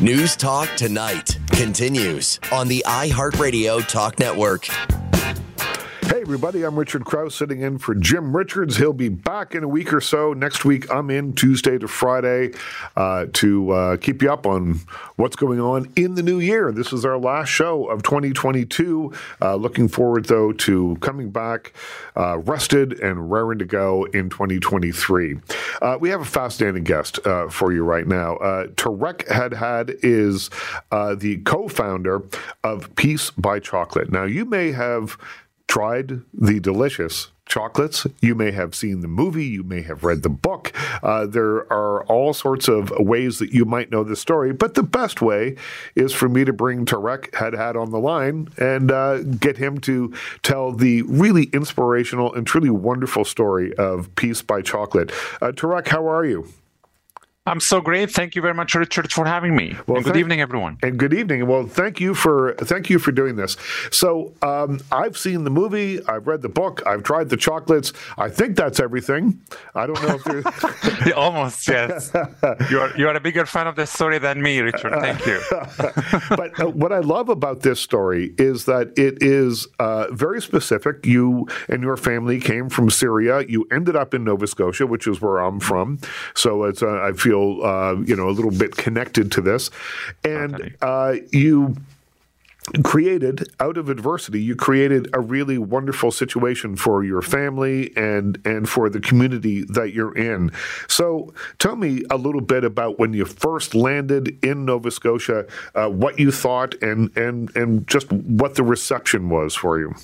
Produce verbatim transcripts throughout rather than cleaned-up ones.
News Talk Tonight continues on the iHeartRadio Talk Network. Hey, everybody, I'm Richard Krause sitting in for Jim Richards. He'll be back in a week or so. Next week, I'm in Tuesday to Friday uh, to uh, keep you up on what's going on in the new year. This is our last show of twenty twenty-two. Uh, looking forward, though, to coming back uh, rested and raring to go in twenty twenty-three. Uh, we have a fascinating guest uh, for you right now. Uh, Tarek Hadhad is uh, the co-founder of Peace by Chocolate. Now, you may have tried the delicious chocolates. You may have seen the movie. You may have read the book. Uh, there are all sorts of ways that you might know the story, but the best way is for me to bring Tarek Hadhad on the line and uh, get him to tell the really inspirational and truly wonderful story of Peace by Chocolate. Uh, Tarek, how are you? I'm so great. Thank you very much, Richard, for having me. Well, and good thank, evening, everyone. And good evening. Well, thank you for thank you for doing this. So um, I've seen the movie. I've read the book. I've tried the chocolates. I think that's everything. I don't know if there's almost yes. You are you are a bigger fan of the story than me, Richard. Thank you. But uh, what I love about this story is that it is uh, very specific. You and your family came from Syria. You ended up in Nova Scotia, which is where I'm from. So it's uh, I feel. Uh, you know, a little bit connected to this. And uh, you created, out of adversity, you created a really wonderful situation for your family and, and for the community that you're in. So tell me a little bit about when you first landed in Nova Scotia, uh, what you thought and, and, and just what the reception was for you.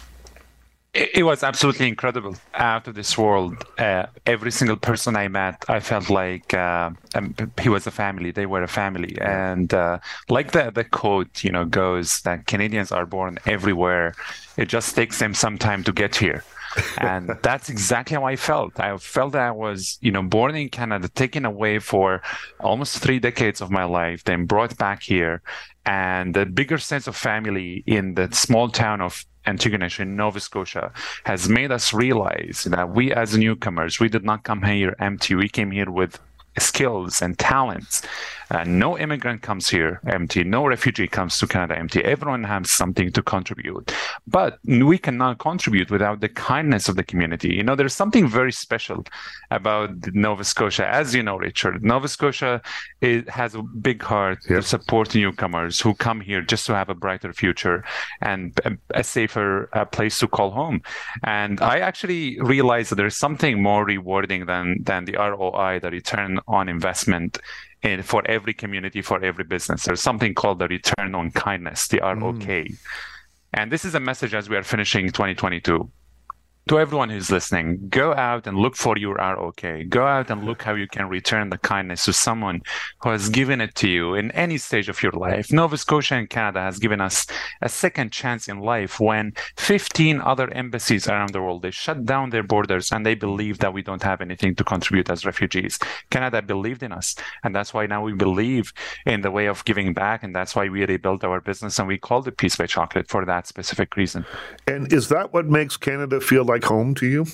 It was absolutely incredible, out of this world. Uh, every single person I met, I felt like uh, um, he was a family. They were a family. And uh, like the, the quote, you know, goes that Canadians are born everywhere. It just takes them some time to get here. And that's exactly how I felt. I felt that I was, you know, born in Canada, taken away for almost three decades of my life, then brought back here. And the bigger sense of family in the small town of Antigonish in Nova Scotia has made us realize that we as newcomers, we did not come here empty. We came here with skills and talents. Uh, no immigrant comes here empty. No refugee comes to Canada empty. Everyone has something to contribute. But we cannot contribute without the kindness of the community. You know, there's something very special about Nova Scotia. As you know, Richard, Nova Scotia it has a big heart yep. to support newcomers who come here just to have a brighter future and a, a safer uh, place to call home. And I actually realized that there's something more rewarding than, than the R O I, the return on investment in, for every community, for every business. There's something called the return on kindness, the R O K. Mm. And this is a message as we are finishing twenty twenty-two. To everyone who's listening, go out and look for your R O K. Go out and look how you can return the kindness to someone who has given it to you in any stage of your life. Nova Scotia and Canada has given us a second chance in life when fifteen other embassies around the world, they shut down their borders and they believe that we don't have anything to contribute as refugees. Canada believed in us. And that's why now we believe in the way of giving back. And that's why we rebuilt our business and we called it Peace by Chocolate for that specific reason. And is that what makes Canada feel like home to you?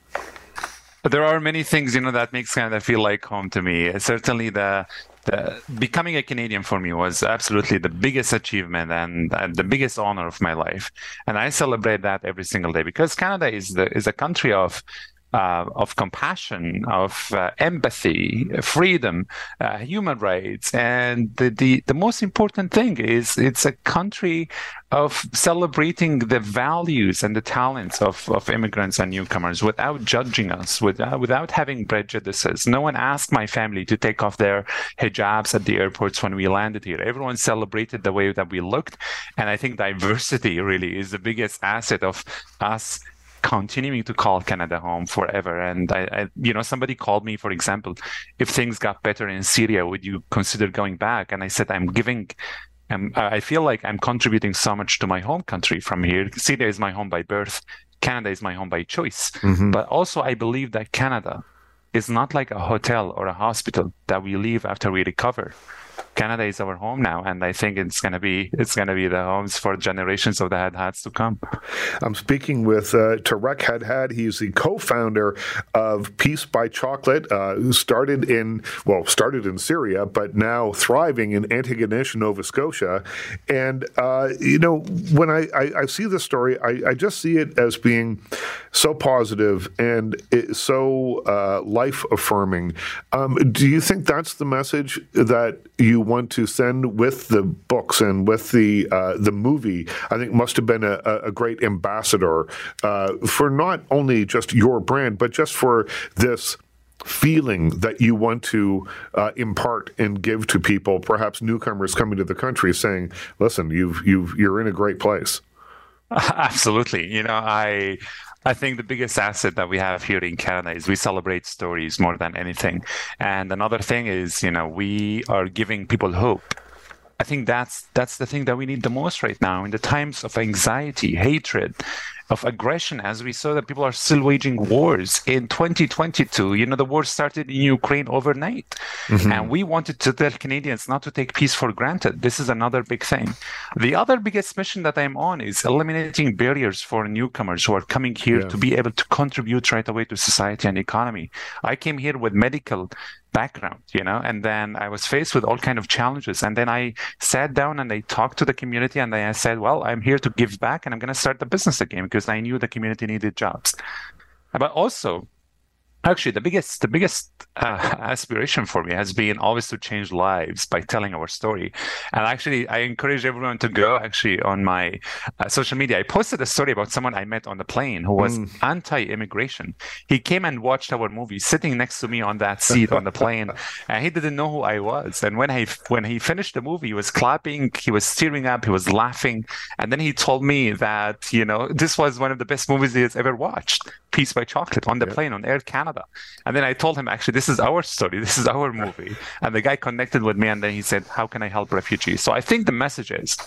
There are many things, you know, that makes Canada feel like home to me. Certainly the, the becoming a Canadian for me was absolutely the biggest achievement and, and the biggest honor of my life. And I celebrate that every single day because Canada is the is a country of Uh, of compassion, of uh, empathy, freedom, uh, human rights. And the, the, the most important thing is it's a country of celebrating the values and the talents of, of immigrants and newcomers without judging us, without, without having prejudices. No one asked my family to take off their hijabs at the airports when we landed here. Everyone celebrated the way that we looked. And I think diversity really is the biggest asset of us continuing to call Canada home forever. And I, I, you know, somebody called me, for example, if things got better in Syria, would you consider going back? And I said, I'm giving, um, I feel like I'm contributing so much to my home country from here. Syria is my home by birth. Canada is my home by choice. Mm-hmm. But also I believe that Canada is not like a hotel or a hospital that we leave after we recover. Canada is our home now, and I think it's gonna be it's gonna be the homes for generations of the Had Hads to come. I'm speaking with uh, Tarek Hadhad. He's the co-founder of Peace by Chocolate, uh, who started in well started in Syria, but now thriving in Antigonish, Nova Scotia. And uh, you know, when I, I, I see this story, I, I just see it as being so positive and it, so uh, life affirming. Um, do you think that's the message that you want to send with the books and with the uh, the movie? I think must have been a, a great ambassador uh, for not only just your brand, but just for this feeling that you want to uh, impart and give to people, perhaps newcomers coming to the country, saying, "Listen, you've you've you're in a great place." Absolutely. You know, I I think the biggest asset that we have here in Canada is we celebrate stories more than anything. And another thing is, you know, we are giving people hope. I think that's that's the thing that we need the most right now in the times of anxiety, hatred, of aggression, as we saw that people are still waging wars in twenty twenty-two. You know, the war started in Ukraine overnight. Mm-hmm. And we wanted to tell Canadians not to take peace for granted. This is another big thing. The other biggest mission that I'm on is eliminating barriers for newcomers who are coming here yeah. to be able to contribute right away to society and economy. I came here with medical background, you know, and then I was faced with all kind of challenges. And then I sat down and I talked to the community and I said, well, I'm here to give back and I'm going to start the business again because I knew the community needed jobs. But also, actually, the biggest the biggest uh, aspiration for me has been always to change lives by telling our story. And actually, I encourage everyone to go actually on my uh, social media. I posted a story about someone I met on the plane who was mm. anti-immigration. He came and watched our movie, sitting next to me on that seat on the plane, and he didn't know who I was. And when he when he finished the movie, he was clapping, he was tearing up, he was laughing, and then he told me that, you know, this was one of the best movies he has ever watched, Peace by Chocolate, on the yeah. plane on Air Canada. And then I told him, actually, this is our story. This is our movie. And the guy connected with me, and then he said, how can I help refugees? So I think the message is,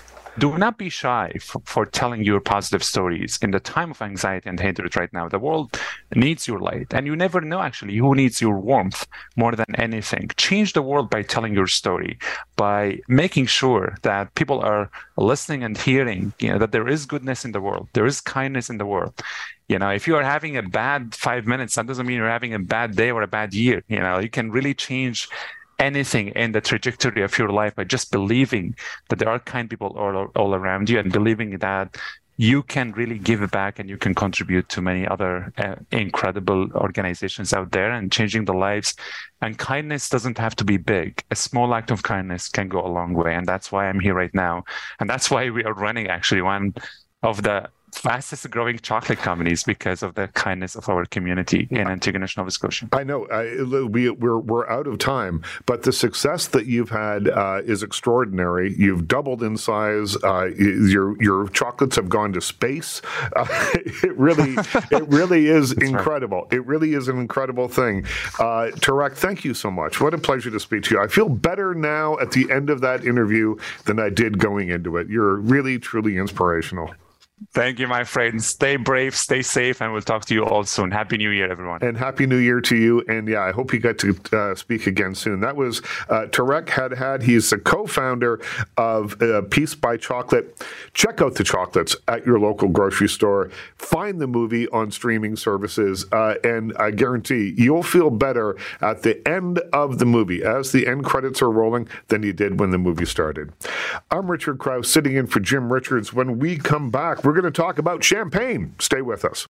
do not be shy for, for telling your positive stories in the time of anxiety and hatred right now. The world needs your light. And you never know, actually, who needs your warmth more than anything. Change the world by telling your story, by making sure that people are listening and hearing, you know, that there is goodness in the world. There is kindness in the world. You know, if you are having a bad five minutes, that doesn't mean you're having a bad day or a bad year. You know, you can really change anything in the trajectory of your life by just believing that there are kind people all, all around you and believing that you can really give back and you can contribute to many other uh, incredible organizations out there and changing the lives. And kindness doesn't have to be big. A small act of kindness can go a long way. And that's why I'm here right now. And that's why we are running actually one of the fastest growing chocolate companies because of the kindness of our community in Antigonish, Nova Scotia. I know I, we, we're we're out of time, but the success that you've had uh, is extraordinary. You've doubled in size. Uh, your your chocolates have gone to space. Uh, it really it really is incredible. Right. It really is an incredible thing. Uh, Tarek, thank you so much. What a pleasure to speak to you. I feel better now at the end of that interview than I did going into it. You're really truly inspirational. Thank you, my friend. Stay brave, stay safe, and we'll talk to you all soon. Happy New Year, everyone. And Happy New Year to you. And yeah, I hope you get to uh, speak again soon. That was uh, Tarek Hadhad. He's the co-founder of uh, Peace by Chocolate. Check out the chocolates at your local grocery store. Find the movie on streaming services. Uh, and I guarantee you'll feel better at the end of the movie, as the end credits are rolling, than you did when the movie started. I'm Richard Krause, sitting in for Jim Richards. When we come back, we're going to talk about champagne. Stay with us.